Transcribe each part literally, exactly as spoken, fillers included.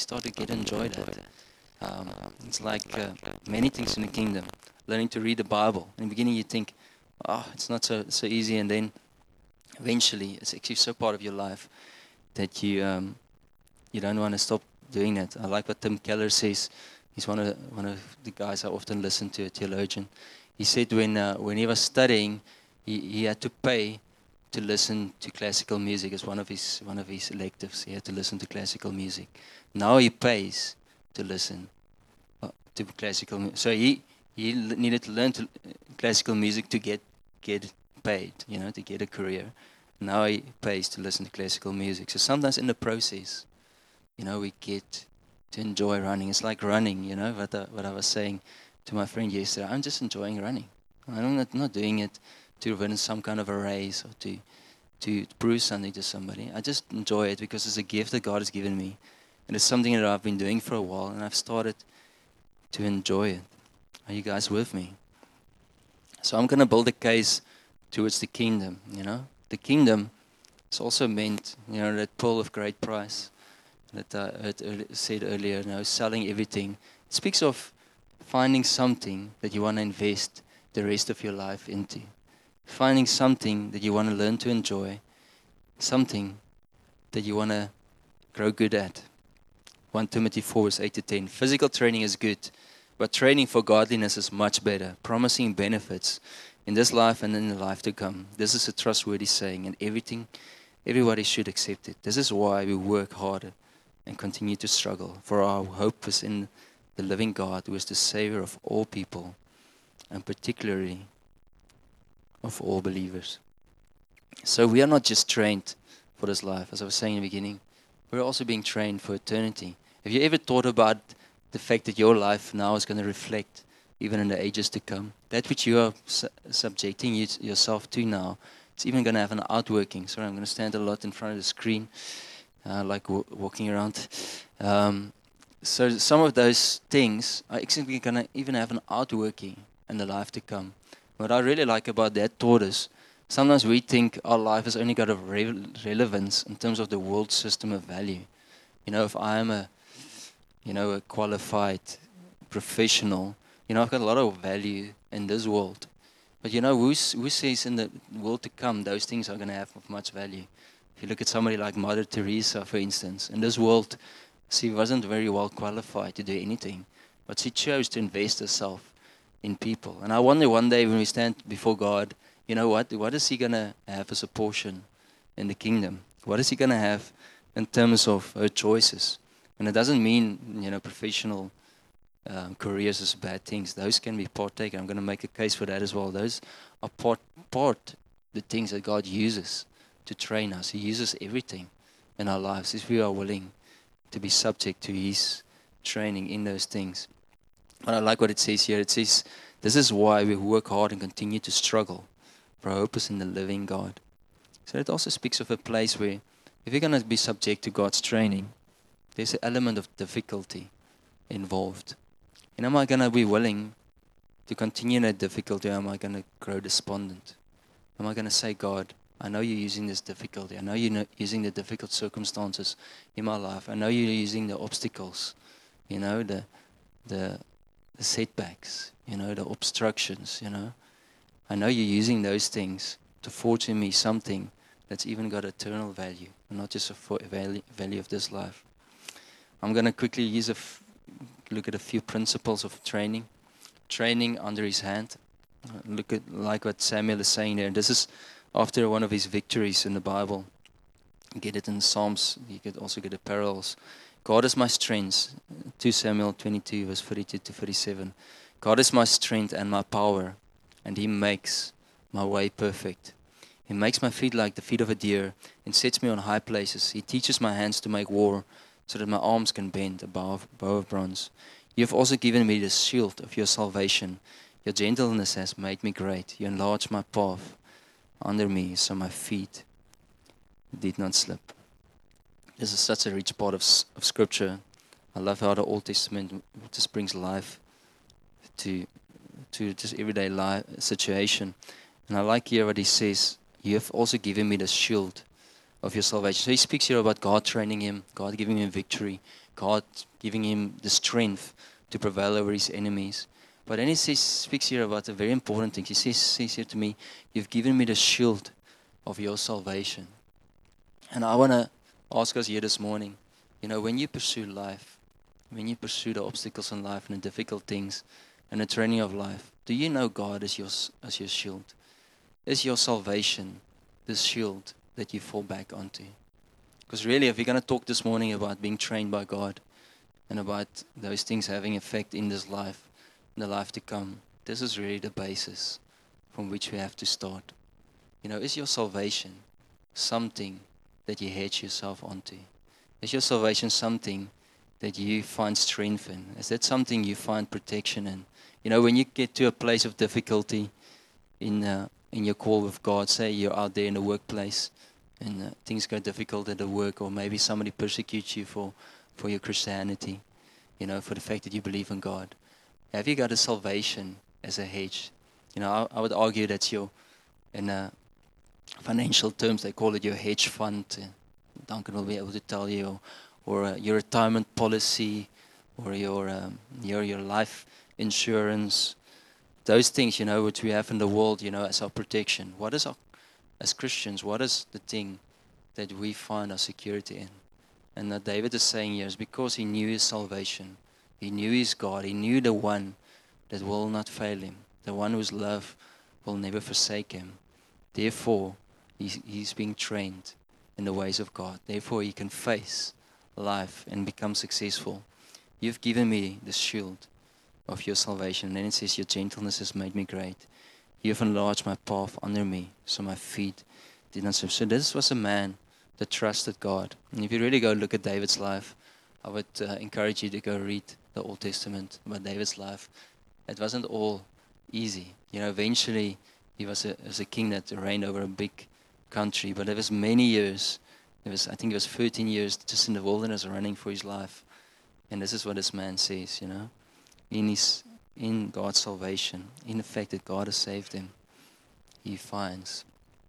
start to get enjoy that. Um, it's like uh, many things in the kingdom. Learning to read the Bible. In the beginning, you think, "Oh, it's not so so easy," and then eventually, it's actually so part of your life that you um, you don't want to stop doing that. I like what Tim Keller says. He's one of the, one of the guys I often listen to, a theologian. He said when uh, when he was studying, he, he had to pay to listen to classical music as one of his one of his electives. He had to listen to classical music. Now he pays to listen uh, to classical music. So he he l- needed to learn to, uh, classical music to get get paid, you know, to get a career. Now he pays to listen to classical music. So sometimes in the process, you know, we get to enjoy running. It's like running, you know, what I, what I was saying to my friend yesterday. I'm just enjoying running. I'm not, not doing it to win some kind of a race or to, to prove something to somebody. I just enjoy it because it's a gift that God has given me. And it's something that I've been doing for a while, and I've started to enjoy it. Are you guys with me? So I'm going to build a case towards the kingdom, you know. The kingdom is also meant, you know, that pearl of great price that I heard early, said earlier, you know, selling everything. It speaks of finding something that you want to invest the rest of your life into. Finding something that you want to learn to enjoy. Something that you want to grow good at. First Timothy four, verse eight to ten. Physical training is good, but training for godliness is much better, promising benefits in this life and in the life to come. This is a trustworthy saying, and everything, everybody should accept it. This is why we work harder and continue to struggle, for our hope is in the living God, who is the Savior of all people, and particularly of all believers. So we are not just trained for this life, as I was saying in the beginning. We're also being trained for eternity. Have you ever thought about the fact that your life now is going to reflect, even in the ages to come, that which you are su- subjecting you, yourself to now, it's even going to have an outworking. Sorry, I'm going to stand a lot in front of the screen. Uh, like w- walking around. Um, so some of those things are actually going to even have an outworking in the life to come. What I really like about that thought is sometimes we think our life has only got a re- relevance in terms of the world system of value. You know, if I am a, you know, a qualified professional, you know, I've got a lot of value in this world. But you know, who's, who says in the world to come those things are going to have much value? If you look at somebody like Mother Teresa, for instance, in this world, she wasn't very well qualified to do anything, but she chose to invest herself in people. And I wonder one day when we stand before God, you know what? What is He going to have as a portion in the kingdom? What is He going to have in terms of her choices? And it doesn't mean, you know, professional um, careers as bad things. Those can be partaken. I'm going to make a case for that as well. Those are part, part the things that God uses to train us. He uses everything in our lives if we are willing to be subject to His training in those things. But I like what it says here. It says, this is why we work hard and continue to struggle, for our hope is in the living God. So it also speaks of a place where if you're going to be subject to God's training, there's an element of difficulty involved. And am I going to be willing to continue that difficulty, or am I going to grow despondent? Am I going to say, God, I know you're using this difficulty. I know you're using the difficult circumstances in my life. I know you're using the obstacles, you know, the, the the setbacks, you know, the obstructions, you know. I know you're using those things to forge in me something that's even got eternal value, and not just a for value, value of this life. I'm going to quickly use a f- look at a few principles of training. Training under His hand. Uh, Look at like what Samuel is saying there. This is after one of his victories in the Bible. You get it in Psalms. You could also get the parallels. God is my strength. Second Samuel twenty-two, verse forty-two to forty-seven. God is my strength and my power, and He makes my way perfect. He makes my feet like the feet of a deer and sets me on high places. He teaches my hands to make war so that my arms can bend a bow of, bow of bronze. You have also given me the shield of your salvation. Your gentleness has made me great. You enlarged my path under me so my feet did not slip. This is such a rich part of, of Scripture. I love how the Old Testament just brings life to to just everyday life situation. And I like here what he says, you have also given me the shield of your salvation. So he speaks here about God training him, God giving him victory, God giving him the strength to prevail over his enemies. But then he says, speaks here about a very important thing. He says, says here to me, you've given me the shield of your salvation. And I want to ask us here this morning, you know, when you pursue life, when you pursue the obstacles in life and the difficult things and the training of life, do you know God as your, as your shield? Is your salvation the shield that you fall back onto? Because really, if you're going to talk this morning about being trained by God and about those things having effect in this life, in the life to come, this is really the basis from which we have to start. You know, is your salvation something that you hedge yourself onto? Is your salvation something that you find strength in? Is that something you find protection in? You know, when you get to a place of difficulty in uh, in your call with God, say you're out there in the workplace and uh, things go difficult at the work, or maybe somebody persecutes you for, for your Christianity, you know, for the fact that you believe in God. Have you got a salvation as a hedge? You know, I, I would argue that's your, in uh, financial terms, they call it your hedge fund. Uh, Duncan will be able to tell you, or, or uh, your retirement policy, or your um, your your life insurance. Those things, you know, which we have in the world, you know, as our protection. What is our, as Christians, what is the thing that we find our security in? And that David is saying here is because he knew his salvation. He knew his God. He knew the one that will not fail him. The one whose love will never forsake him. Therefore, he's, he's being trained in the ways of God. Therefore, he can face life and become successful. You've given me the shield of your salvation. And then it says, your gentleness has made me great. You have enlarged my path under me, so my feet did not slip. So this was a man that trusted God. And if you really go look at David's life, I would uh, encourage you to go read the Old Testament about David's life. It wasn't all easy. You know, eventually he was a, was a king that reigned over a big country, but there was many years. It was, I think it was thirteen years just in the wilderness running for his life. And this is what this man says, you know. In his, in God's salvation, in the fact that God has saved him, he finds,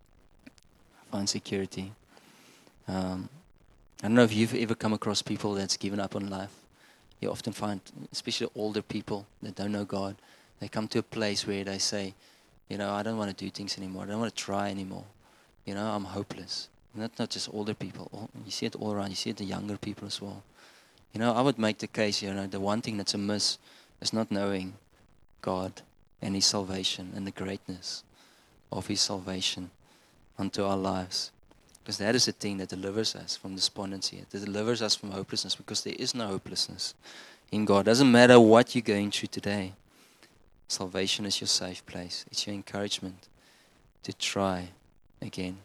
finds security. Um, I don't know if you've ever come across people that's given up on life. You often find, especially older people that don't know God, they come to a place where they say, you know, I don't want to do things anymore. I don't want to try anymore. You know, I'm hopeless. Not not just older people. All, you see it all around. You see it in younger people as well. You know, I would make the case, you know, the one thing that's amiss is not knowing God and his salvation and the greatness of his salvation unto our lives. Because that is the thing that delivers us from despondency. It delivers us from hopelessness, because there is no hopelessness in God. It doesn't matter what you're going through today. Salvation is your safe place. It's your encouragement to try again.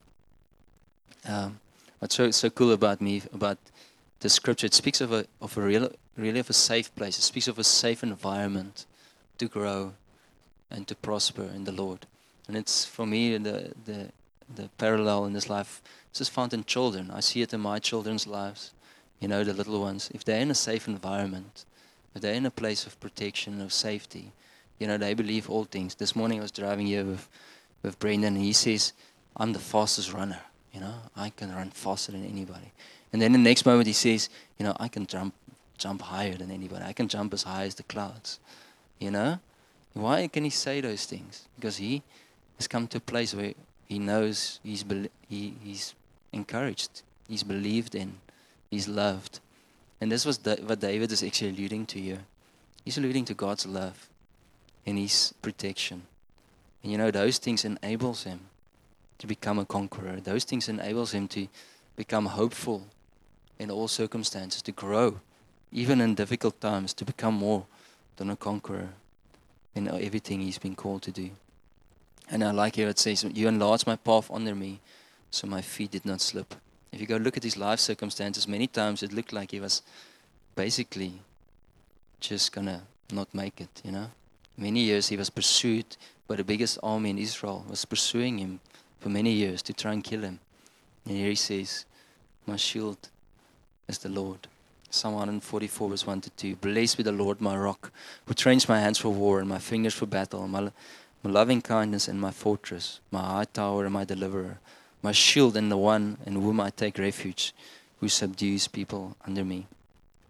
Um, what's so, so cool about me, about the scripture, it speaks of a of a real, really of a safe place. It speaks of a safe environment to grow and to prosper in the Lord. And it's, for me, the the the parallel in this life, it's just found in children. I see it in my children's lives, you know, the little ones. If they're in a safe environment, if they're in a place of protection, of safety, you know, they believe all things. This morning I was driving here with, with Brendan, and he says, I'm the fastest runner. You know, I can run faster than anybody. And then the next moment he says, you know, I can jump jump higher than anybody. I can jump as high as the clouds. You know? Why can he say those things? Because he has come to a place where he knows he's be- he, he's encouraged. He's believed in. He's loved. And this was da- what David is actually alluding to here. He's alluding to God's love and his protection. And you know, those things enables him to become a conqueror. Those things enables him to become hopeful in all circumstances, to grow, even in difficult times, to become more than a conqueror in everything he's been called to do. And I like here it says, you enlarged my path under me, so my feet did not slip. If you go look at his life circumstances, many times it looked like he was basically just gonna not make it, you know. Many years he was pursued by the biggest army in Israel, was pursuing him for many years to try and kill him. And here he says, my shield is the Lord. Psalm one forty-four verse one to two. Blessed be the Lord my rock, who trains my hands for war and my fingers for battle, my, my loving kindness and my fortress, my high tower and my deliverer, my shield and the one in whom I take refuge, who subdues people under me.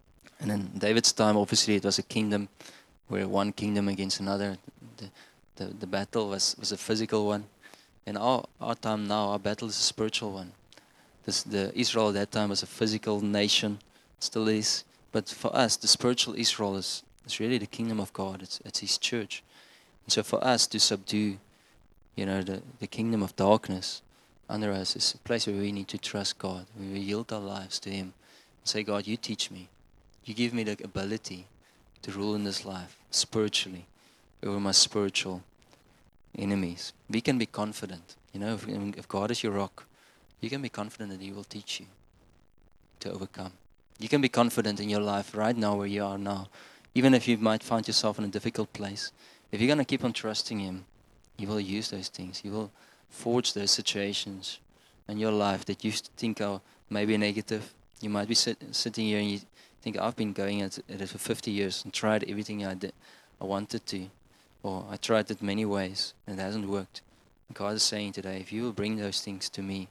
And in David's time, obviously, it was a kingdom where one kingdom against another. The, the, the battle was, was a physical one. In our, our time now, our battle is a spiritual one. This, the Israel at that time was a physical nation, still is. But for us, the spiritual Israel is, is really the kingdom of God. It's, it's His church. And so for us to subdue, you know, the, the kingdom of darkness under us is a place where we need to trust God. Where we yield our lives to Him and say, God, you teach me. You give me the ability to rule in this life spiritually over my spiritual enemies. We can be confident. You know, if, if God is your rock, you can be confident that He will teach you to overcome. You can be confident in your life right now where you are now. Even if you might find yourself in a difficult place, if you're going to keep on trusting Him, He will use those things. He will forge those situations in your life that you think are maybe negative. You might be sit, sitting here and you think, I've been going at it for fifty years and tried everything I did, I wanted to, or I tried it many ways and it hasn't worked. God is saying today, if you will bring those things to me,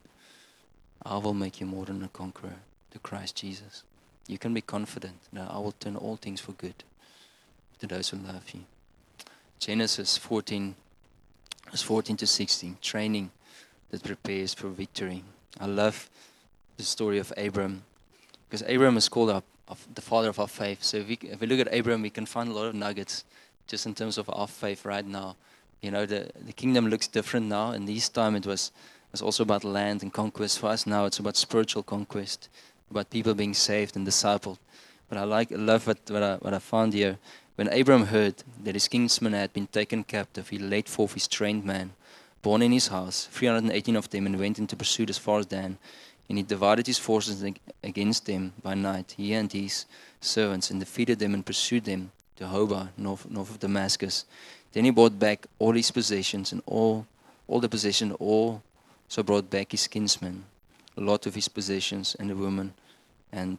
I will make you more than a conqueror to Christ Jesus. You can be confident that I will turn all things for good to those who love you. Genesis fourteen, verse fourteen to sixteen, training that prepares for victory. I love the story of Abram, because Abram is called our, of the father of our faith. So if we, if we look at Abram, we can find a lot of nuggets just in terms of our faith right now. You know, the, the kingdom looks different now. In this time, it was, it was also about land and conquest. For us now, it's about spiritual conquest, about people being saved and discipled. But I like, I love what, what, I, what I found here. When Abram heard that his kinsmen had been taken captive, he led forth his trained men, born in his house, three hundred eighteen of them, and went into pursuit as far as Dan. And he divided his forces against them by night, he and his servants, and defeated them and pursued them to Hobah, north, north of Damascus. Then he brought back all his possessions, and all, all the possessions, all so brought back his kinsmen, a lot of his possessions, and the women, and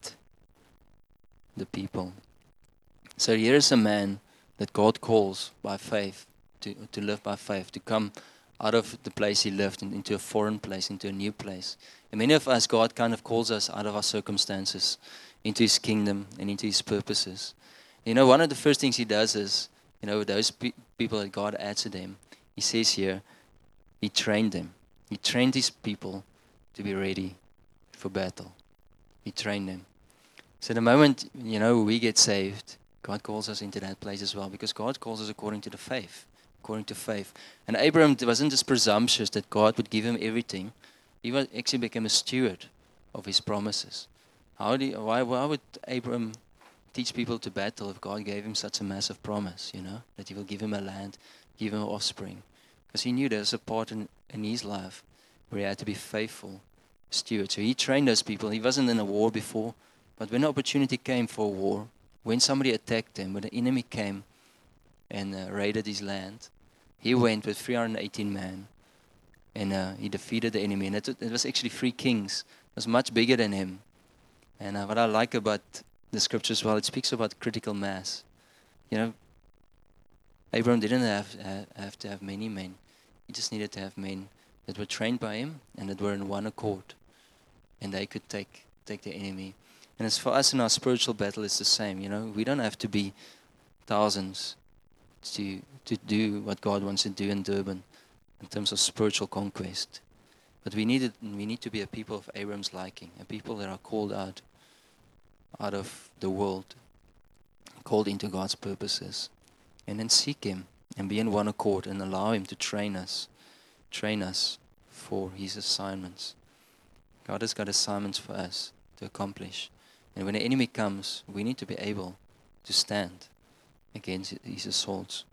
the people. So here is a man that God calls by faith, to, to live by faith, to come out of the place he lived and into a foreign place, into a new place. And many of us, God kind of calls us out of our circumstances, into His kingdom and into His purposes. You know, one of the first things He does is, you know, those pe- people that God adds to them, He says here, He trained them. He trained His people to be ready for battle. He trained them. So the moment, you know, we get saved, God calls us into that place as well, because God calls us according to the faith, according to faith. And Abraham wasn't just presumptuous that God would give him everything. He was actually became a steward of His promises. How do you, why, why would Abraham teach people to battle if God gave him such a massive promise, you know, that He will give him a land, give him offspring? Because He knew there was a part in, in his life where he had to be faithful steward. So He trained those people. He wasn't in a war before, but when the opportunity came for a war, when somebody attacked him, when the enemy came and uh, raided his land, he went with three hundred eighteen men and uh, he defeated the enemy. And it, it was actually three kings. It was much bigger than him. And uh, what I like about the scriptures, well, it speaks about critical mass. You know, Abraham didn't have, have, have to have many men. He just needed to have men that were trained by him and that were in one accord. And they could take, take the enemy. And as for us in our spiritual battle, it's the same. You know, we don't have to be thousands to to do what God wants to do in Durban in terms of spiritual conquest. But we need it, we need to be a people of Abraham's liking, a people that are called out out of the world, called into God's purposes, and then seek Him and be in one accord and allow Him to train us, train us for His assignments. God has got assignments for us to accomplish. And when the enemy comes, we need to be able to stand against his assaults.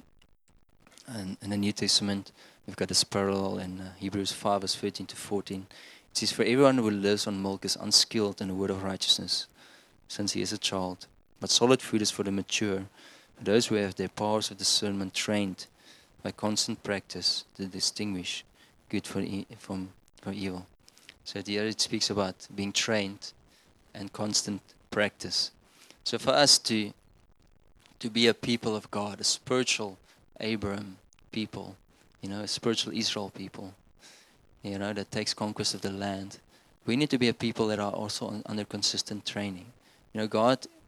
And in the New Testament, we've got this parallel in uh, Hebrews five, verse thirteen to fourteen. It says, "For everyone who lives on milk is unskilled in the word of righteousness, since he is a child. But solid food is for the mature, for those who have their powers of discernment trained by constant practice to distinguish good from, e- from, from evil." So here it speaks about being trained and constant practice. So for us to to be a people of God, a spiritual Abraham people, you know, a spiritual Israel people, you know, that takes conquest of the land, we need to be a people that are also on, under consistent training. You know, God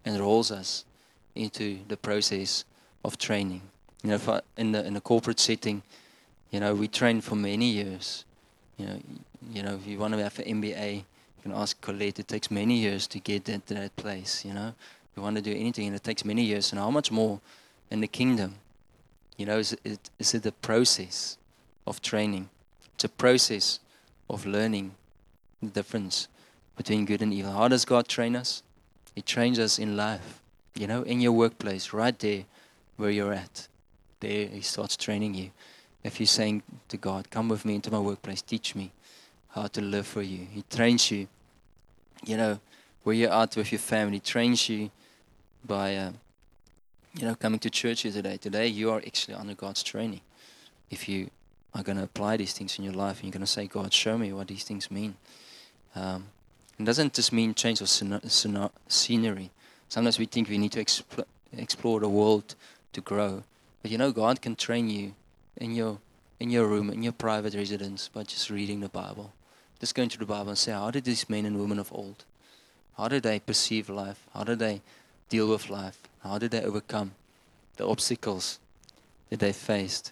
enrolls us into the process of training. You know, if I, in the in a corporate setting, you know, we train for many years. You know, you know, if you want to have an M B A, you can ask Colette. It takes many years to get that to that place. You know, if you want to do anything, and it takes many years. And how much more in the kingdom? You know, is it is it a process of training? It's a process of learning the difference between good and evil. How does God train us? He trains us in life. You know, in your workplace, right there where you're at. There He starts training you. If you're saying to God, come with me into my workplace, teach me how to live for you. He trains you, you know, where you're out with your family. He trains you by, uh, you know, coming to church here today. Today you are actually under God's training. If you are going to apply these things in your life and you're going to say, God, show me what these things mean. Um, it doesn't just mean change of scena- scena- scenery. Sometimes we think we need to expl- explore the world to grow. But you know, God can train you in your in your room, in your private residence, by just reading the Bible. Just going to the Bible and say, how did these men and women of old, how did they perceive life? How did they deal with life? How did they overcome the obstacles that they faced?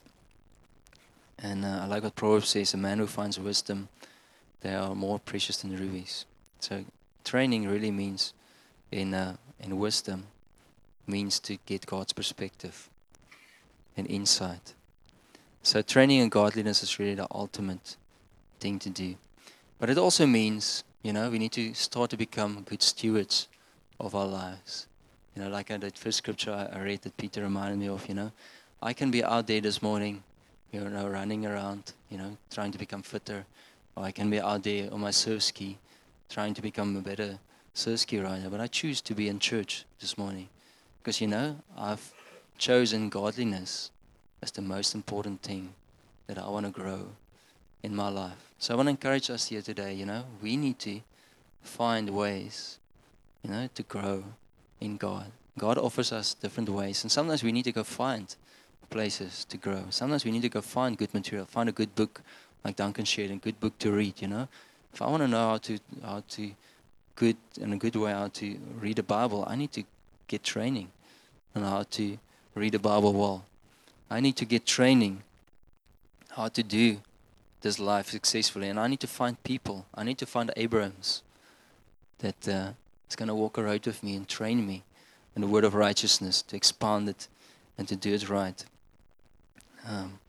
And uh, I like what Proverbs says, a man who finds wisdom, they are more precious than rubies. So training really means, in uh, in wisdom, means to get God's perspective and insight. So training in godliness is really the ultimate thing to do. But it also means, you know, we need to start to become good stewards of our lives. You know, like that first scripture I read that Peter reminded me of, you know, I can be out there this morning, you know, running around, you know, trying to become fitter. Or I can be out there on my surf ski, trying to become a better surf ski rider. But I choose to be in church this morning. Because, you know, I've chosen godliness as the most important thing that I want to grow in my life. So I want to encourage us here today, you know, we need to find ways, you know, to grow in God. God offers us different ways. And sometimes we need to go find places to grow. Sometimes we need to go find good material, find a good book, like Duncan shared, a good book to read, you know. If I want to know how to, how to, good, in a good way, how to read the Bible, I need to get training on how to read the Bible well. I need to get training how to do this life successfully. And I need to find people. I need to find Abrahams that uh, is going to walk a road with me and train me in the word of righteousness, to expand it and to do it right. Um,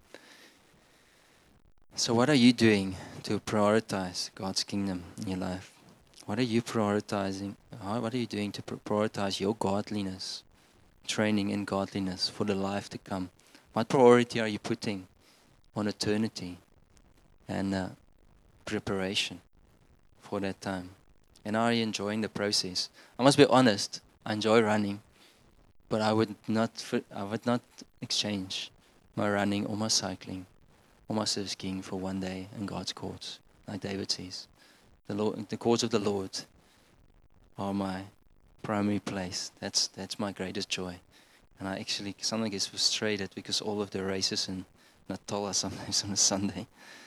so what are you doing to prioritize God's kingdom in your life? What are you prioritizing? How, what are you doing to prioritize your godliness, training in godliness for the life to come? What priority are you putting on eternity and uh, preparation for that time? And are you enjoying the process? I must be honest, I enjoy running, but I would not I would not exchange my running or my cycling or my surf skiing for one day in God's courts. Like David says, the Lord, the courts of the Lord are my primary place. That's that's my greatest joy. And I actually sometimes get frustrated because all of the races in Natal are sometimes on a Sunday.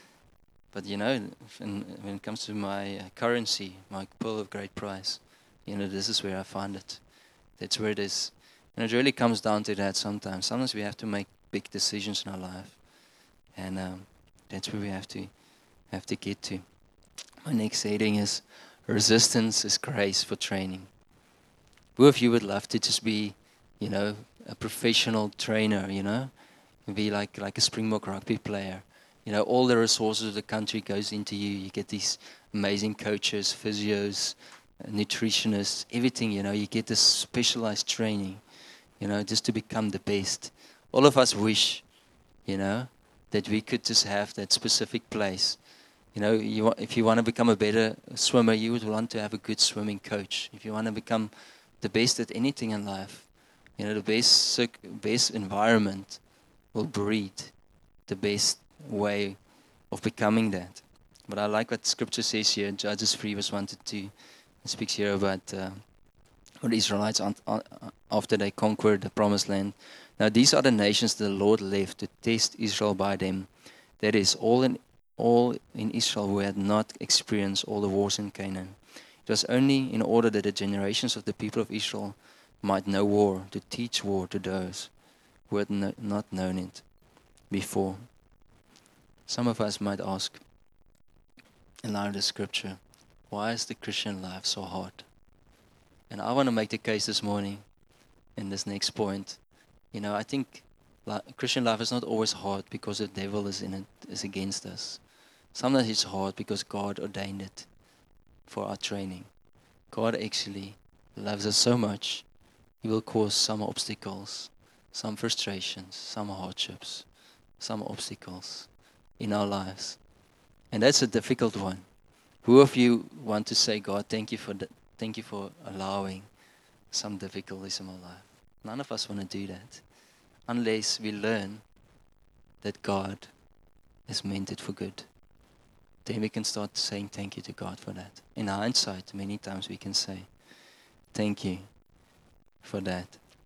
But you know, when, when it comes to my uh, currency, my pearl of great price, you know, this is where I find it. That's where it is. And it really comes down to that sometimes. Sometimes we have to make big decisions in our life. And um, that's where we have to have to get to. My next heading is resistance is grace for training. Who of you would love to just be, you know, a professional trainer, you know? Be like like a Springbok rugby player. You know, all the resources of the country goes into you. You get these amazing coaches, physios, nutritionists, everything, you know. You get this specialized training, you know, just to become the best. All of us wish, you know, that we could just have that specific place. You know, you want, if you want to become a better swimmer, you would want to have a good swimming coach. If you want to become the best at anything in life, you know, the best best environment will breed the best way of becoming that. But I like what Scripture says here, Judges three verse one to two. It speaks here about uh, the Israelites after they conquered the promised land. Now these are the nations the Lord left to test Israel by them. That is, all in all in Israel who had not experienced all the wars in Canaan. It was only in order that the generations of the people of Israel might know war, to teach war to those who had no, not known it before. Some of us might ask, in light of the scripture, why is the Christian life so hard? And I want to make the case this morning in this next point. You know, I think li- Christian life is not always hard because the devil is in it, is against us. Sometimes it's hard because God ordained it for our training. God actually loves us so much, He will cause some obstacles, some frustrations, some hardships, some obstacles in our lives. And that's a difficult one. Who of you want to say, God, thank you for the, thank you for allowing some difficulties in my life? None of us want to do that unless we learn that God has meant it for good. Then we can start saying thank you to God for that. In hindsight, many times we can say, thank you for that.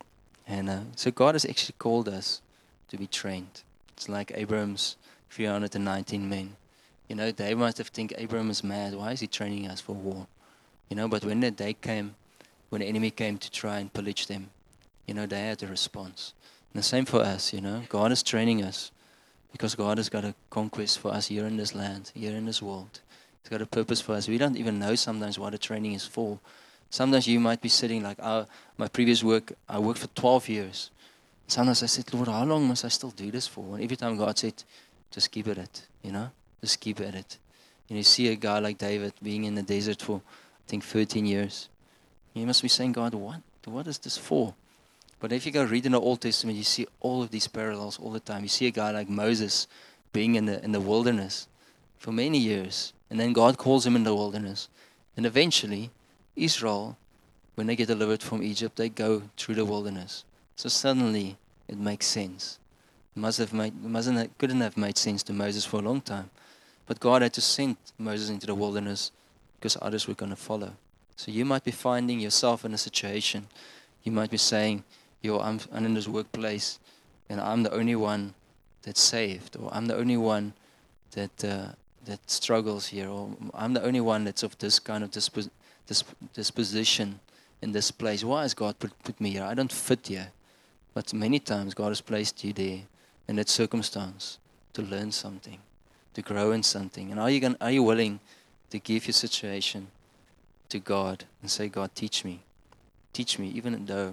And uh, so God has actually called us to be trained. It's like Abraham's three hundred nineteen men. You know, they must have think Abraham is mad. Why is he training us for war? You know, but when the day came, when the enemy came to try and pillage them, you know, they had a response. And the same for us, you know. God is training us because God has got a conquest for us here in this land, here in this world. He's got a purpose for us. We don't even know sometimes what the training is for. Sometimes you might be sitting like, oh, my previous work, I worked for twelve years. Sometimes I said, Lord, how long must I still do this for? And every time God said, just keep at it, you know, just keep at it. And you see a guy like David being in the desert for, I think, thirteen years. You must be saying, God, what? What is this for? But if you go read in the Old Testament, you see all of these parallels all the time. You see a guy like Moses being in the in the wilderness for many years. And then God calls him in the wilderness. And eventually, Israel, when they get delivered from Egypt, they go through the wilderness. So suddenly, it makes sense. It must have made, mustn't have, couldn't have made sense to Moses for a long time. But God had to send Moses into the wilderness because others were going to follow. So you might be finding yourself in a situation. You might be saying, yo, I'm, I'm in this workplace and I'm the only one that's saved, or I'm the only one that uh, that struggles here, or I'm the only one that's of this kind of disp- disp- disposition in this place. Why has God put, put me here? I don't fit here. But many times God has placed you there in that circumstance to learn something, to grow in something. And are you going, are you willing to give your situation to God and say, God, teach me. Teach me, even though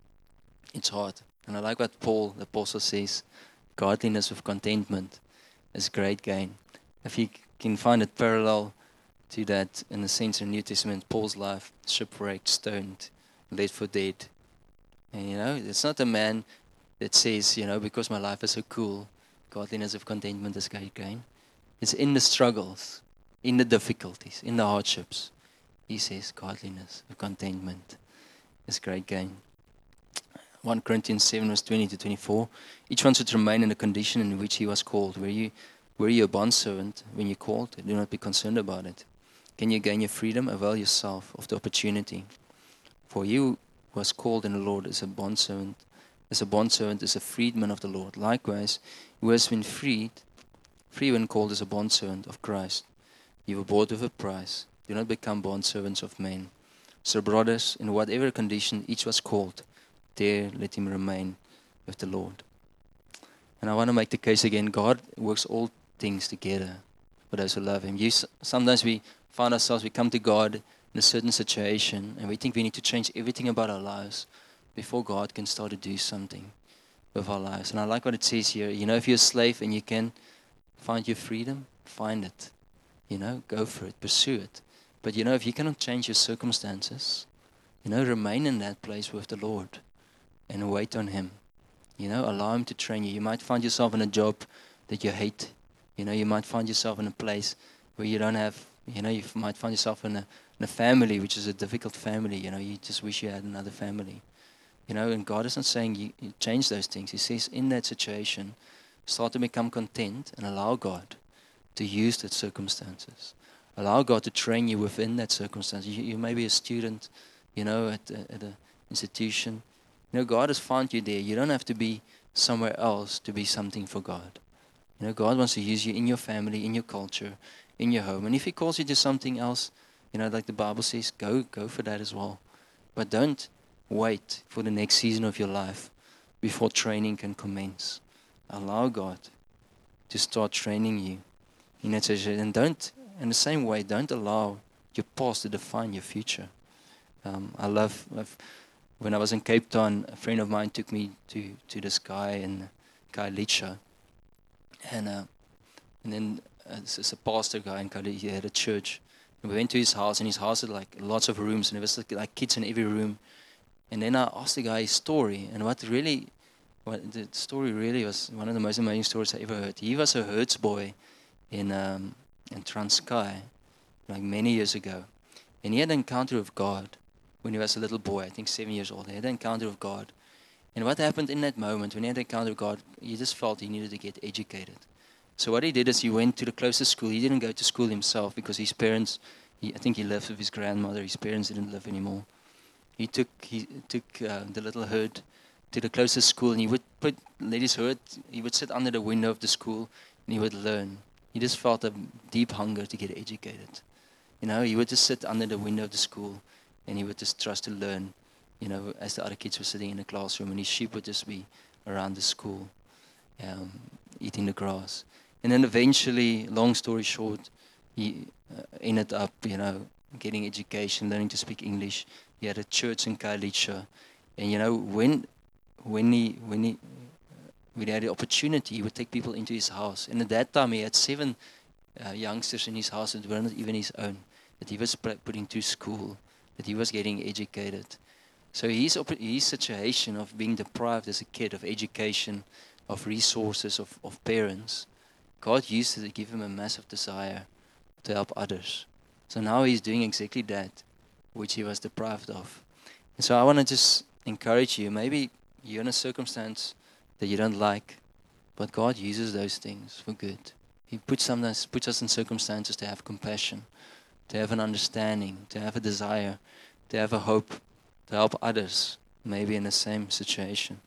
it's hard. And I like what Paul, the apostle, says, godliness with contentment is great gain. If you can find it parallel to that in the sense in the New Testament, Paul's life, shipwrecked, stoned, led for dead. And you know, it's not a man that says, you know, because my life is so cool, godliness of contentment is great gain. It's in the struggles, in the difficulties, in the hardships. He says godliness of contentment is great gain. First Corinthians seven, verse twenty to twenty-four. Each one should remain in the condition in which he was called. Were you, were you a bondservant when you called? Do not be concerned about it. Can you gain your freedom? Avail yourself of the opportunity. For you was called in the Lord as a bondservant. As a bondservant is a freedman of the Lord. Likewise, who has been freed, free when called as a bondservant of Christ. You were bought with a price. Do not become bondservants of men. So, brothers, in whatever condition each was called, there let him remain with the Lord. And I want to make the case again, God works all things together for those who love him. You, sometimes we find ourselves, we come to God in a certain situation and we think we need to change everything about our lives before God can start to do something with our lives. And I like what it says here. You know, if you're a slave and you can find your freedom, find it. You know, go for it, pursue it. But you know, if you cannot change your circumstances, you know, remain in that place with the Lord and wait on him. You know, allow him to train you. You might find yourself in a job that you hate. You know, you might find yourself in a place where you don't have, you know, you might find yourself in a, in a family, which is a difficult family. You know, you just wish you had another family. You know, and God is not saying you, you change those things. He says in that situation, start to become content and allow God to use that circumstances. Allow God to train you within that circumstance. You, you may be a student, you know, at, a, at an institution. You know, God has found you there. You don't have to be somewhere else to be something for God. You know, God wants to use you in your family, in your culture, in your home. And if he calls you to something else, you know, like the Bible says, go go for that as well. But don't wait for the next season of your life before training can commence. Allow God to start training you. You know, and don't, in the same way, don't allow your past to define your future. Um, I love, I've, when I was in Cape Town, a friend of mine took me to, to this guy in Kailicha. And, uh, and then uh, this is a pastor guy in Kailicha, he had a church. And we went to his house, and his house had like lots of rooms, and there was like, like kids in every room. And then I asked the guy his story, and what really, what the story really was one of the most amazing stories I ever heard. He was a herds boy in um, in Transkei, like many years ago, and he had an encounter with God when he was a little boy, I think seven years old. He had an encounter with God, and what happened in that moment when he had an encounter with God, he just felt he needed to get educated. So what he did is he went to the closest school. He didn't go to school himself because his parents, he, I think he lived with his grandmother. His parents didn't live anymore. He took he took uh, the little herd to the closest school, and he would put let his herd. He would sit under the window of the school, and he would learn. He just felt a deep hunger to get educated. You know, he would just sit under the window of the school, and he would just trust to learn. You know, as the other kids were sitting in the classroom, and his sheep would just be around the school, um, eating the grass. And then eventually, long story short, he uh, ended up, you know, getting education, learning to speak English. He had a church in Kailicha, and you know, when when he when he when he had the opportunity, he would take people into his house. And at that time, he had seven uh, youngsters in his house that were not even his own, that he was putting to school, that he was getting educated. So his, his situation of being deprived as a kid of education, of resources, of, of parents, God used it to give him a massive desire to help others. So now he's doing exactly that, which he was deprived of. And so I want to just encourage you, maybe you're in a circumstance that you don't like, but God uses those things for good. He puts, sometimes puts us in circumstances to have compassion, to have an understanding, to have a desire, to have a hope, to help others, maybe in the same situation,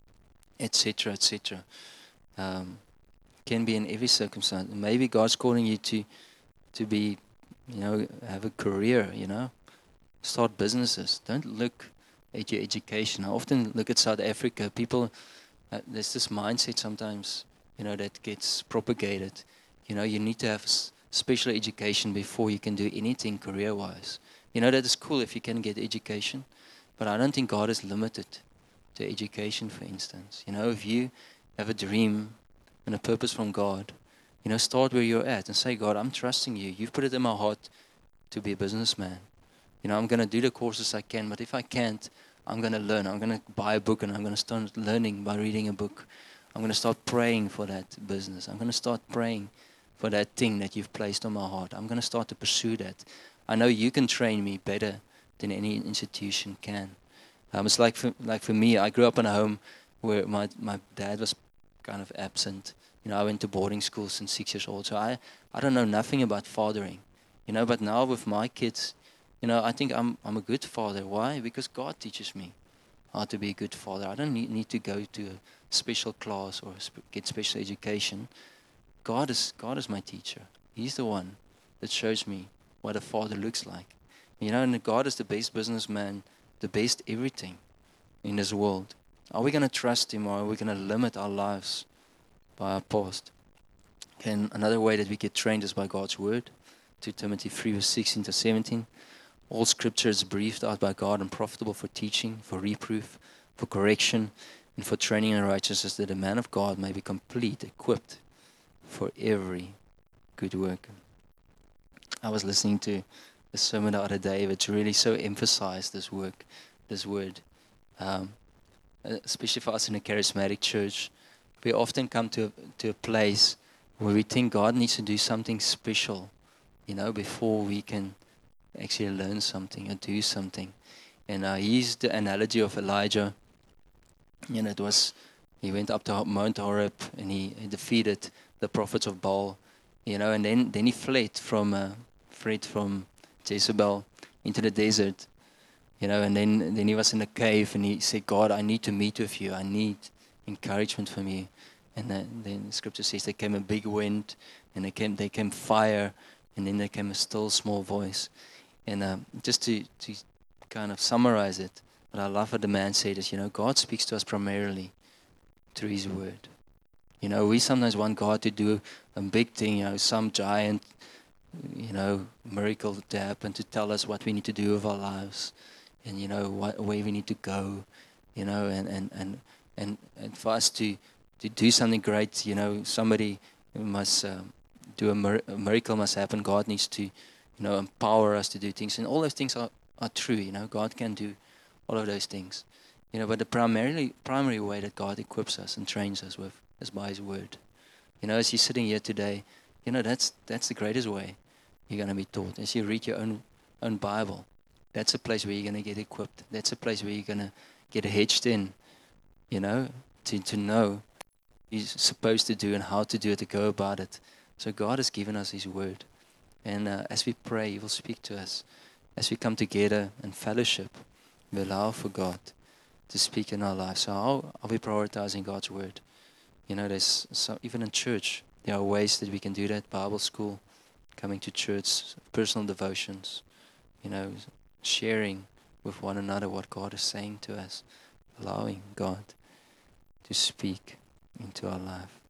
et cetera, et cetera. Um, can be in every circumstance. Maybe God's calling you to, to be, you know, have a career, you know, start businesses. Don't look at your education. I often look at South Africa. People, uh, there's this mindset sometimes, you know, that gets propagated. You know, you need to have s- special education before you can do anything career-wise. You know, that is cool if you can get education, but I don't think God is limited to education, for instance. You know, if you have a dream and a purpose from God, you know, start where you're at and say, God, I'm trusting you. You've put it in my heart to be a businessman. You know, I'm going to do the courses I can, but if I can't, I'm going to learn. I'm going to buy a book, and I'm going to start learning by reading a book. I'm going to start praying for that business. I'm going to start praying for that thing that you've placed on my heart. I'm going to start to pursue that. I know you can train me better than any institution can. Um, it's like for, like for me, I grew up in a home where my, my dad was kind of absent. You know, I went to boarding school since six years old, so I, I don't know nothing about fathering. You know, but now with my kids, you know, I think I'm I'm a good father. Why? Because God teaches me how to be a good father. I don't need, need to go to a special class or sp- get special education. God is God is my teacher. He's the one that shows me what a father looks like. You know, and God is the best businessman, the best everything in this world. Are we going to trust Him, or are we going to limit our lives by our past? And another way that we get trained is by God's word. Second Timothy three, verse sixteen to seventeen. All scripture is breathed out by God and profitable for teaching, for reproof, for correction, and for training in righteousness, that the man of God may be complete, equipped for every good work. I was listening to a sermon the other day which really so emphasized this work, this word. Um, especially for us in a charismatic church, we often come to a, to a place where we think God needs to do something special, you know, before we can actually learn something or do something. And uh, he used the analogy of Elijah. You know, it was, he went up to Mount Horeb and he, he defeated the prophets of Baal, you know, and then, then he fled from, uh, fled from Jezebel into the desert, you know, and then, then he was in a cave and he said, God, I need to meet with you. I need encouragement from you. And then, then the scripture says there came a big wind, and there came, there came fire, and then there came a still small voice. And um, just to, to kind of summarize it, what I love what the man said is, you know, God speaks to us primarily through His Word. You know, we sometimes want God to do a big thing, you know, some giant, you know, miracle to happen to tell us what we need to do with our lives, and you know what where we need to go, you know, and and and and, and for us to to do something great, you know, somebody must um, do a, mir- a miracle must happen. God needs to, you know, empower us to do things, and all those things are are true. You know, God can do all of those things, you know, but the primarily primary way that God equips us and trains us with is by His Word. You know, as you're sitting here today, you know, that's that's the greatest way you're going to be taught. As you read your own own Bible, that's a place where you're going to get equipped. That's a place where you're going to get hedged in, you know, to, to know what you're supposed to do and how to do it, to go about it. So God has given us His Word. And uh, as we pray, He will speak to us. As we come together and fellowship, we allow for God to speak in our lives. So how are we prioritizing God's Word? You know, there's some, even in church, there are ways that we can do that. Bible school, coming to church, personal devotions, you know, sharing with one another what God is saying to us, allowing God to speak into our life.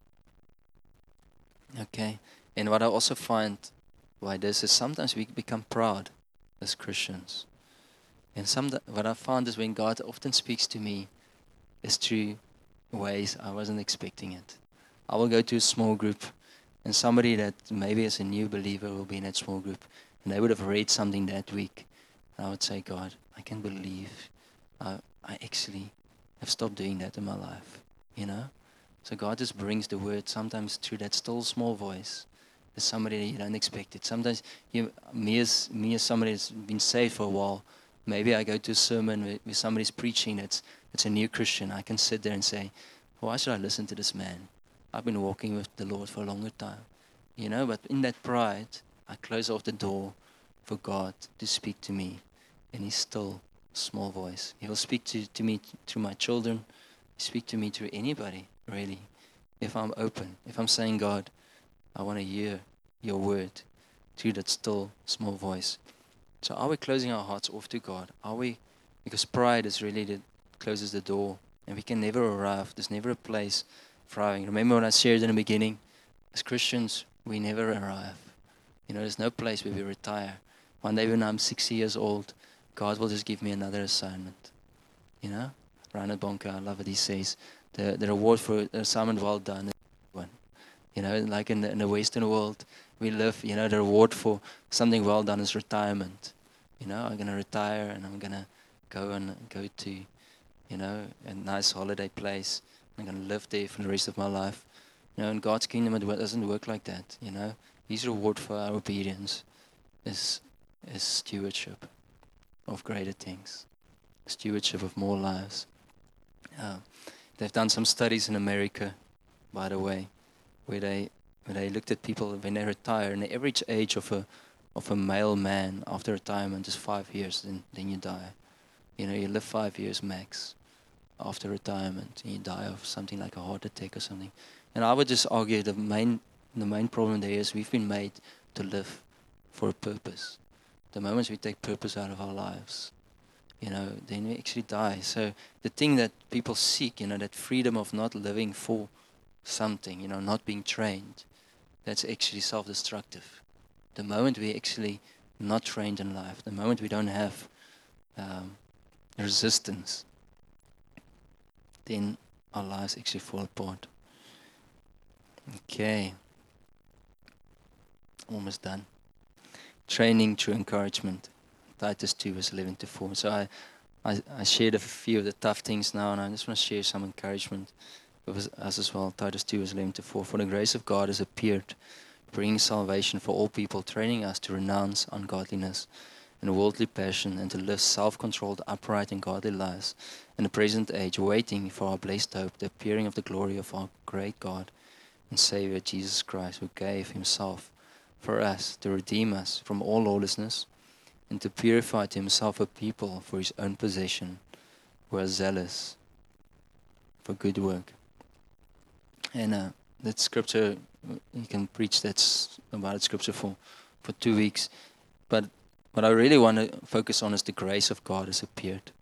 Okay, and what I also find why this is sometimes we become proud as Christians. And some what I found is when God often speaks to me is through ways I wasn't expecting it. I will go to a small group, and somebody that maybe is a new believer will be in that small group, and they would have read something that week. And I would say, God, I can't believe I, I actually have stopped doing that in my life, you know? So God just brings the word sometimes through that still small voice. There's somebody that you don't expect it. Sometimes you, me as me as somebody that's been saved for a while, maybe I go to a sermon where, where somebody's preaching that's it's a new Christian. I can sit there and say, why should I listen to this man? I've been walking with the Lord for a longer time. You know, but in that pride, I close off the door for God to speak to me in His still small voice. He will speak to, to me through my children, speak to me through anybody, really. If I'm open, if I'm saying, God, I want to hear your word through that still small voice. So are we closing our hearts off to God? Are we? Because pride is really that closes the door, and we can never arrive. There's never a place for arriving. Remember what I shared in the beginning? As Christians, we never arrive. You know, there's no place where we retire. One day when I'm sixty years old, God will just give me another assignment. You know? Reinhard Bonke, I love what he says. The the reward for the assignment well done is one. You know, like in the, in the Western world, we live, you know, the reward for something well done is retirement. You know, I'm going to retire and I'm going to go and go to, you know, a nice holiday place. I'm going to live there for the rest of my life. You know, in God's kingdom, it doesn't work like that, you know. His reward for our obedience is, is stewardship of greater things, stewardship of more lives. Uh, they've done some studies in America, by the way, where they where they looked at people when they retire, and the average age of a of a male man after retirement is five years, then then you die. You know, you live five years max after retirement, and you die of something like a heart attack or something. And I would just argue the main the main problem there is we've been made to live for a purpose. The moment we take purpose out of our lives, you know, then we actually die. So the thing that people seek, you know, that freedom of not living for something, you know, not being trained, that's actually self-destructive. The moment we actually not trained in life, the moment we don't have um, resistance, then our lives actually fall apart. Okay. Almost done. Training through encouragement. Titus two verse eleven to four. So I, I, I shared a few of the tough things now, and I just want to share some encouragement with us as well. Titus two verse eleven to four. For the grace of God has appeared, bringing salvation for all people, training us to renounce ungodliness and worldly passion, and to live self-controlled, upright, and godly lives in the present age, waiting for our blessed hope, the appearing of the glory of our great God and Savior Jesus Christ, who gave Himself for us to redeem us from all lawlessness and to purify to Himself a people for His own possession, who are zealous for good work. And uh, that scripture, you can preach that's about that scripture for, for two weeks. But what I really want to focus on is the grace of God has appeared.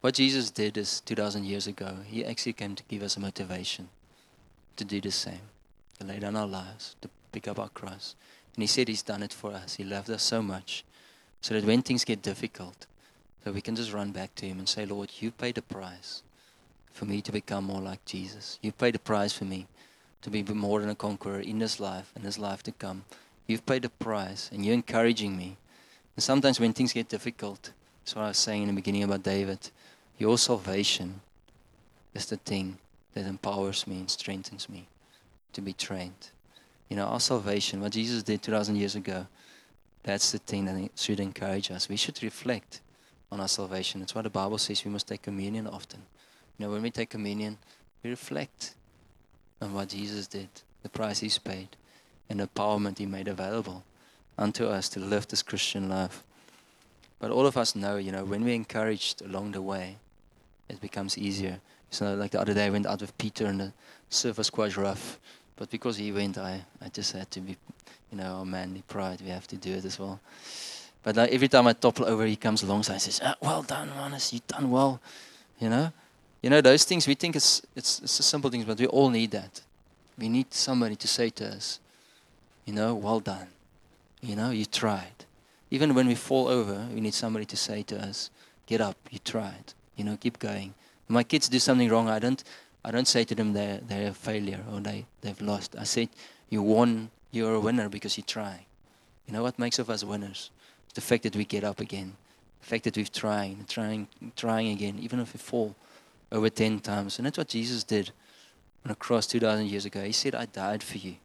What Jesus did is two thousand years ago, he actually came to give us a motivation to do the same, to lay down our lives, to pick up our cross. And he said he's done it for us. He loved us so much so that when things get difficult, so we can just run back to him and say, Lord, you paid the price for me to become more like Jesus. You paid the price for me to be more than a conqueror in this life and this life to come. You've paid the price and you're encouraging me. And sometimes when things get difficult, that's what I was saying in the beginning about David, your salvation is the thing that empowers me and strengthens me to be trained. You know, our salvation, what Jesus did two thousand years ago, that's the thing that should encourage us. We should reflect on our salvation. That's why the Bible says we must take communion often. You know, when we take communion, we reflect on what Jesus did, the price he's paid, and the empowerment he made available unto us to live this Christian life. But all of us know, you know, when we're encouraged along the way, it becomes easier. So like the other day I went out with Peter and the surf was quite rough. But because he went, I, I just had to be, you know, oh manly pride, we have to do it as well. But like every time I topple over, he comes alongside and says, ah, well done, Manus, you've done well. You know? You know, those things, we think it's, it's, it's the simple things, but we all need that. We need somebody to say to us, you know, well done. You know, you tried. Even when we fall over, we need somebody to say to us, get up, you tried. You know, keep going. When my kids do something wrong, I don't I don't say to them they're, they're a failure or they, they've lost. I say, you won, you're a winner because you try. You know what makes of us winners? The fact that we get up again. The fact that we've tried, trying, trying again, even if we fall over ten times. And that's what Jesus did on the cross two thousand years ago. He said, I died for you.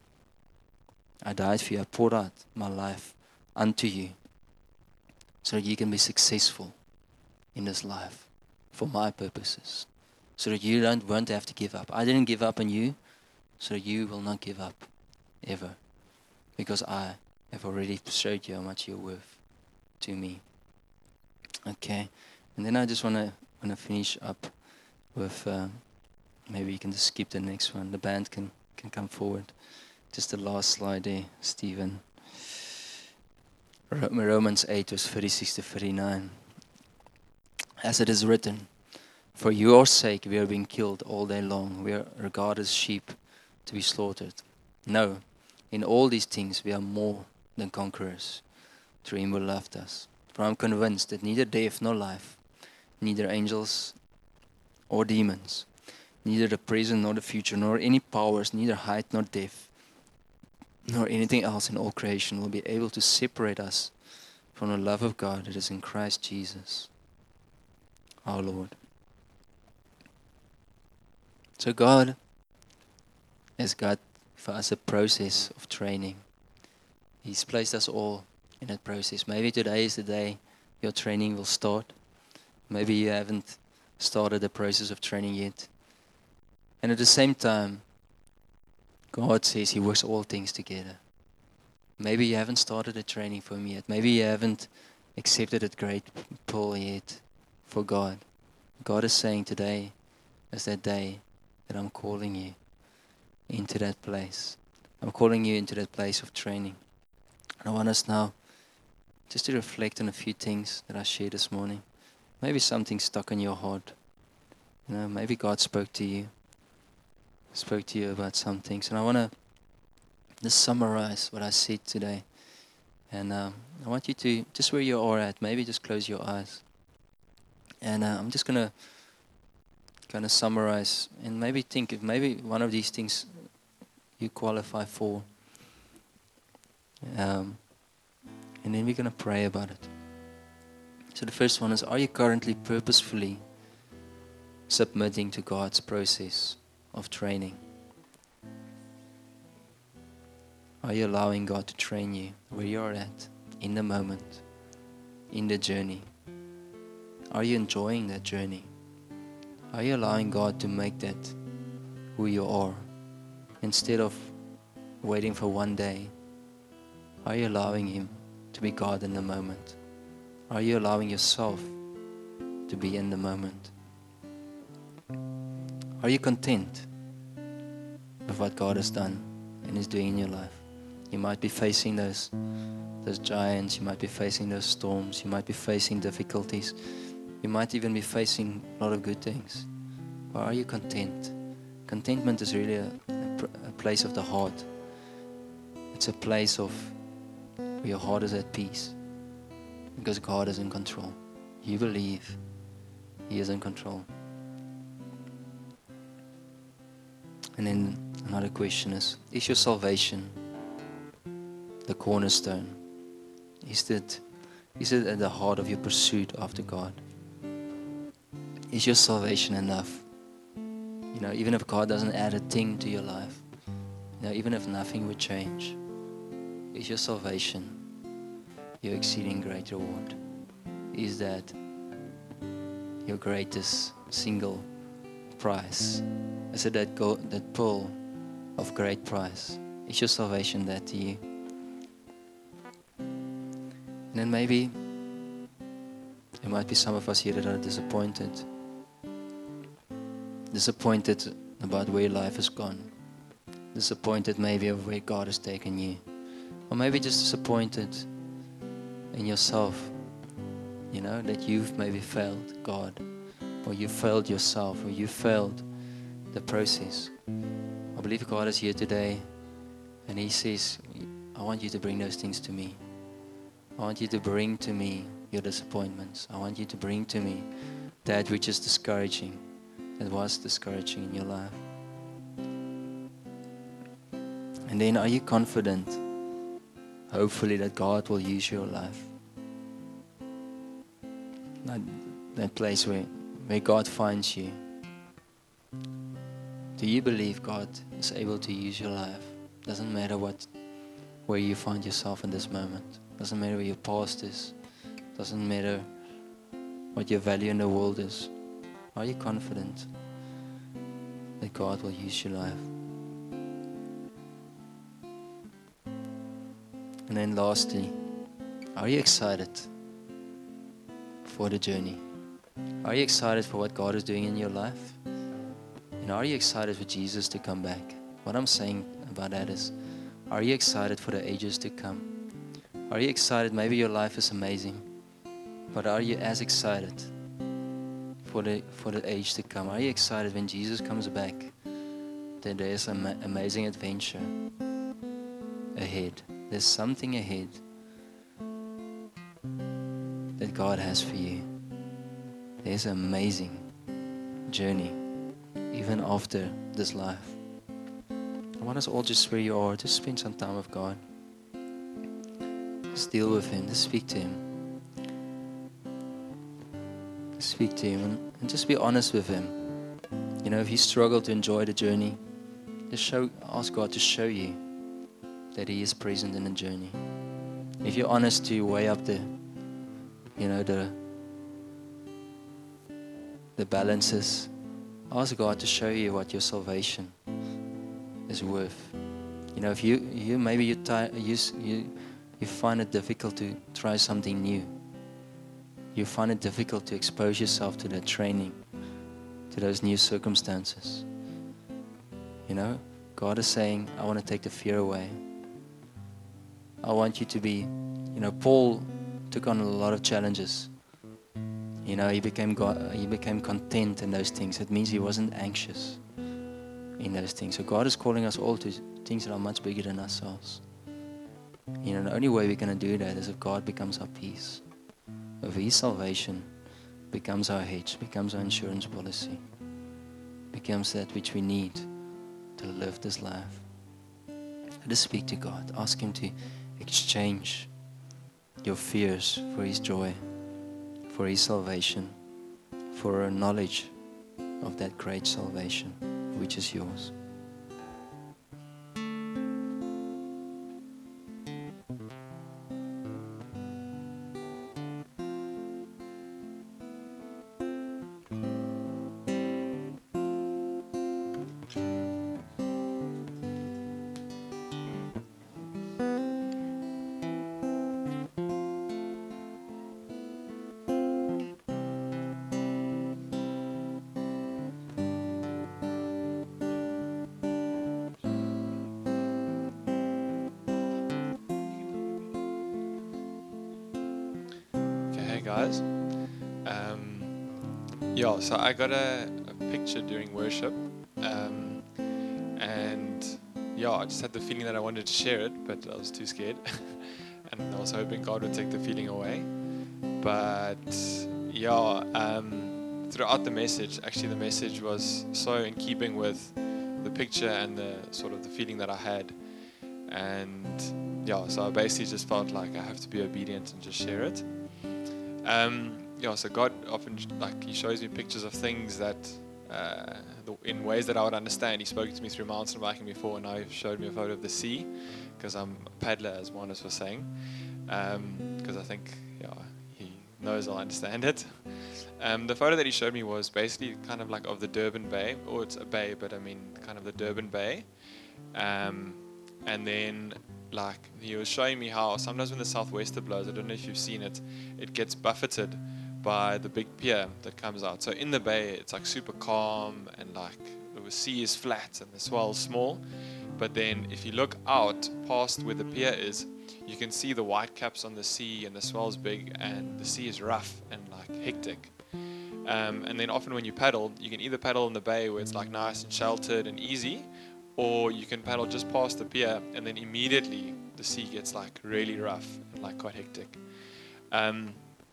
I died for you. I poured out my life unto you so that you can be successful in this life for my purposes. So that you don't won't have to give up. I didn't give up on you, so that you will not give up ever. Because I have already showed you how much you're worth to me. Okay. And then I just want to want to finish up with, um, maybe you can just skip the next one. The band can, can come forward. Just the last slide there, Stephen. Romans eight, verse thirty-six to thirty-nine. As it is written, for your sake we are being killed all day long. We are regarded as sheep to be slaughtered. No, in all these things we are more than conquerors through him who loved us. For I am convinced that neither death nor life, neither angels or demons, neither the present nor the future, nor any powers, neither height nor depth, nor anything else in all creation will be able to separate us from the love of God that is in Christ Jesus, our Lord. So God has got for us a process of training. He's placed us all in that process. Maybe today is the day your training will start. Maybe you haven't started the process of training yet. And at the same time, God says he works all things together. Maybe you haven't started a training for him yet. Maybe you haven't accepted a great pull yet for God. God is saying today is that day that I'm calling you into that place. I'm calling you into that place of training. And I want us now just to reflect on a few things that I shared this morning. Maybe something stuck in your heart. You know, maybe God spoke to you. Spoke to you about some things. And I want to just summarize what I said today. And um, I want you to, just where you are at, maybe just close your eyes. And uh, I'm just going to kind of summarize and maybe think if maybe one of these things you qualify for. Um, and then we're going to pray about it. So the first one is, are you currently purposefully submitting to God's process of training? Are you allowing God to train you where you're at, in the moment, in the journey? Are you enjoying that journey? Are you allowing God to make that who you are? Instead of waiting for one day, are you allowing him to be God in the moment? Are you allowing yourself to be in the moment? Are you content with what God has done and is doing in your life? You might be facing those those giants, you might be facing those storms, you might be facing difficulties. You might even be facing a lot of good things. But are you content? Contentment is really a, a, a place of the heart. It's a place of where your heart is at peace. Because God is in control. You believe He is in control. And then another question is, is your salvation the cornerstone? Is it, is it at the heart of your pursuit after God? Is your salvation enough? You know, even if God doesn't add a thing to your life, you know, even if nothing would change, is your salvation your exceeding great reward? Is that your greatest single prize? Is it that gold, that pearl of great price? Is your salvation that to you? And then maybe there might be some of us here that are disappointed. Disappointed about where life has gone. Disappointed maybe of where God has taken you. Or maybe just disappointed in yourself. You know, that you've maybe failed God. Or you failed yourself. Or you failed the process. I believe God is here today. And He says, I want you to bring those things to me. I want you to bring to me your disappointments. I want you to bring to me that which is discouraging. That was discouraging in your life. And then are you confident, hopefully, that God will use your life? That, that place where, where God finds you. Do you believe God is able to use your life? Doesn't matter what, where you find yourself in this moment. Doesn't matter where your past is. Doesn't matter what your value in the world is. Are you confident that God will use your life? And then lastly, are you excited for the journey? Are you excited for what God is doing in your life? And are you excited for Jesus to come back? What I'm saying about that is, are you excited for the ages to come? Are you excited? Maybe your life is amazing, but are you as excited for the for the age to come? Are you excited when Jesus comes back that there's an ama- amazing adventure ahead? There's something ahead that God has for you. There's an amazing journey even after this life. I want us all just where you are, just spend some time with God. Just deal with Him, just speak to Him. Just speak to Him and, and just be honest with Him. You know, if you struggle to enjoy the journey, just show, ask God to show you that He is present in the journey. If you're honest to weigh up the, you know, the the balances, ask God to show you what your salvation is worth. You know, if you, you maybe you, ti- you you you find it difficult to try something new. You find it difficult to expose yourself to that training, to those new circumstances. You know, God is saying, I want to take the fear away. I want you to be, you know, Paul took on a lot of challenges. You know, he became God, he became content in those things. It means he wasn't anxious in those things. So God is calling us all to things that are much bigger than ourselves. You know, the only way we're going to do that is if God becomes our peace. If His salvation becomes our hedge, becomes our insurance policy, becomes that which we need to live this life. Just speak to God. Ask Him to exchange your fears for His joy, for His salvation, for a knowledge of that great salvation which is yours. Okay, hey guys. Um, yeah, so I got a, a picture during worship, um, and yeah, I just had the feeling that I wanted to share it, but I was too scared, and I was hoping God would take the feeling away. But yeah, um, throughout the message, actually the message was so in keeping with the picture and the sort of the feeling that I had, and yeah, so I basically just felt like I have to be obedient and just share it. Um, yeah, so God often, like, He shows me pictures of things that, uh, in ways that I would understand. He spoke to me through mountain biking before, and now He showed me a photo of the sea, because I'm a paddler, as Monis was saying, because um, I think, yeah, He knows I'll understand it. Um, the photo that He showed me was basically kind of like of the Durban Bay, or it's a bay, but I mean kind of the Durban Bay. Um, and then, like, He was showing me how sometimes when the southwester blows, I don't know if you've seen it, it gets buffeted by the big pier that comes out. So in the bay, it's like super calm, and like the sea is flat and the swell's small. But then if you look out past where the pier is, you can see the white caps on the sea, and the swell's big, and the sea is rough and like hectic. Um, and then often when you paddle, you can either paddle in the bay where it's like nice and sheltered and easy, or you can paddle just past the pier, and then immediately the sea gets like really rough and like quite hectic. Um,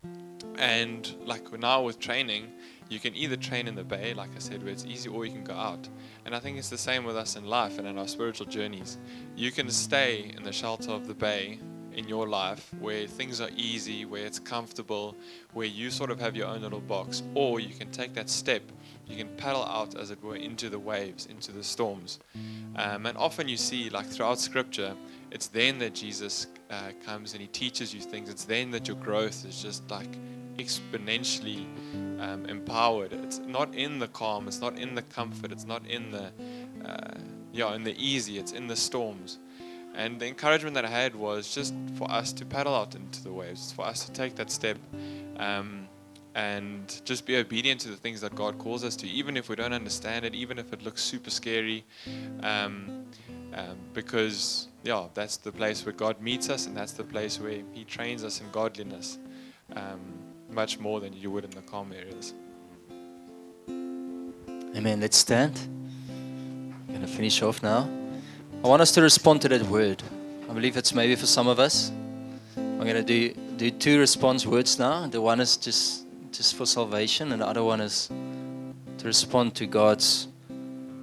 and like now with training, you can either train in the bay, like I said, where it's easy, or you can go out. And I think it's the same with us in life and in our spiritual journeys. You can stay in the shelter of the bay in your life where things are easy, where it's comfortable, where you sort of have your own little box, or you can take that step. You can paddle out, as it were, into the waves, into the storms. Um, and often you see, like throughout Scripture, it's then that Jesus uh, comes and He teaches you things. It's then that your growth is just like exponentially um, empowered. It's not in the calm. It's not in the comfort. It's not in the uh, yeah, in the easy. It's in the storms. And the encouragement that I had was just for us to paddle out into the waves. It's for us to take that step. Um, And just be obedient to the things that God calls us to, even if we don't understand it, even if it looks super scary, um, um, because yeah, that's the place where God meets us, and that's the place where He trains us in godliness, um, much more than you would in the calm areas. Amen. Let's stand. I'm going to finish off now. I want us to respond to that word. I believe it's maybe for some of us. I'm going to do do two response words now. The one is just just for salvation, and the other one is to respond to God's